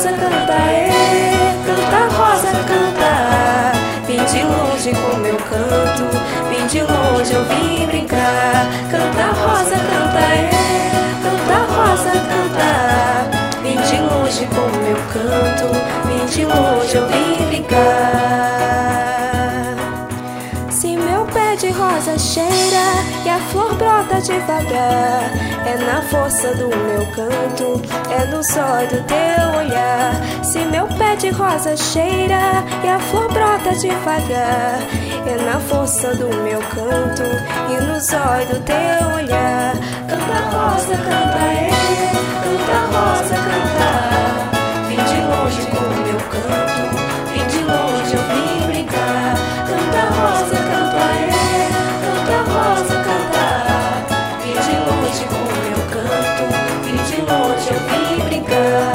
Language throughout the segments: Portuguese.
rosa, canta, canta, rosa, canta. Vim de longe com meu canto, vim de longe eu vim brincar. Canta, rosa, canta, canta, rosa, canta. Vim de longe com meu canto, vim de longe eu vim brincar. Se meu pé de rosa cheira e a flor brota devagar, é na força do meu canto, é no zóio do teu olhar. Se meu pé de rosa cheira e a flor brota devagar, é na força do meu canto e no zóio do teu olhar. Canta, rosa, canta, canta, rosa, canta. Vim de longe com o meu canto, vim de longe eu vim brincar. Canta, rosa, canta, canta, rosa, canta. Vim de longe com o meu canto, vim de longe eu vim brincar.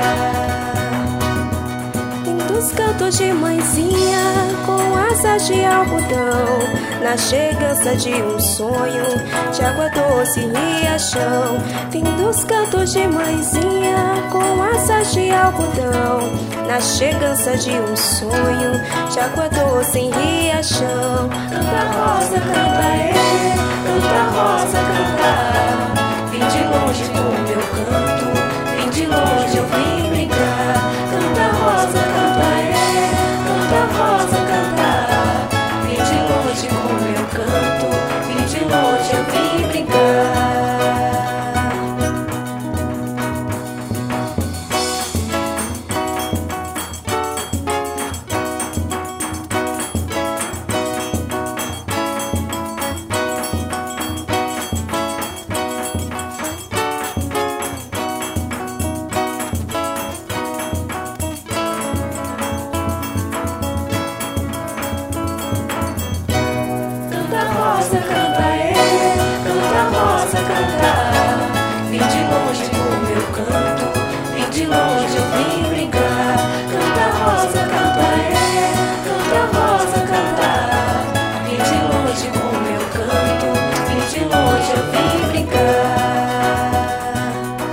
Lindos cantos de mãezinha com asas de algodão, na chegança de um sonho de água doce e riachão. Fim dos cantos de mãezinha com asas de algodão, na chegança de um sonho de água doce em riachão. Canta, rosa, canta, canta, rosa, canta. Vim de longe com o meu canto, vim de longe eu vim brincar. Canta, rosa, canta, canta, rosa, canta. Vim de longe com o meu canto, vim de longe eu vim brincar. Rosa, canta, canta, rosa, canta. Vim de longe com o meu canto, vim de longe eu vim brincar. Canta, rosa, canta, canta, rosa, canta. Vim de longe com o meu canto, vim de longe eu vim brincar.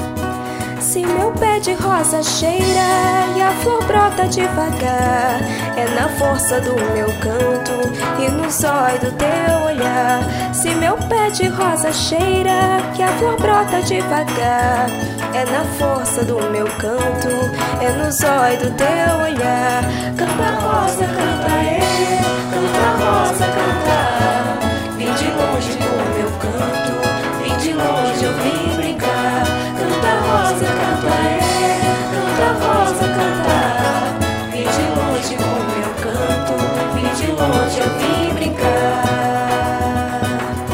Se meu pé de rosa cheira e a flor brota devagar, é na força do meu canto e no zóio do teu olhar. Se meu pé de rosa cheira que a flor brota devagar, é na força do meu canto, é no zóio do teu olhar. Canta, rosa, canta, canta, rosa, canta. Vim de longe com o meu canto, vim de longe eu vim brincar. Canta, rosa, canta, canta, rosa, canta. Vim de longe com o meu canto, vim de longe eu vim brincar.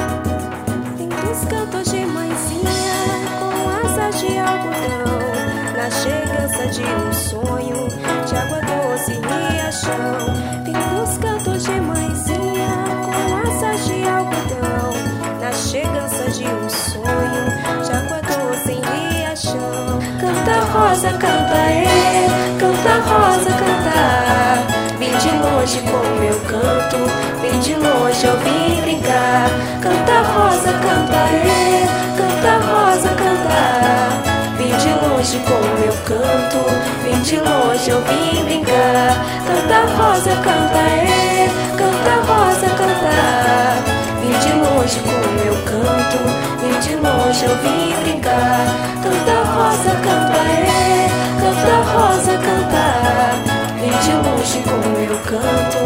Lindos cantos de mãezinha com asas de algodão, na chegança de um sonho de água doce e riachão. Lindos cantos de mãezinha com asas de algodão, na chegança de um sonho de água doce em riachão. Canta, rosa, canta, canta, rosa, canta. Vim de longe com o meu canto, vim de longe eu vim brincar. Canta, rosa, canta, canta, rosa, canta. Vim de longe com o meu canto, vim de longe eu vim brincar. Canta, rosa, canta, canta, rosa, canta. Vim de longe com o meu canto, vim de longe eu vim brincar. Canta, rosa, canta, canta, rosa, canta. Vim de longe com o meu canto,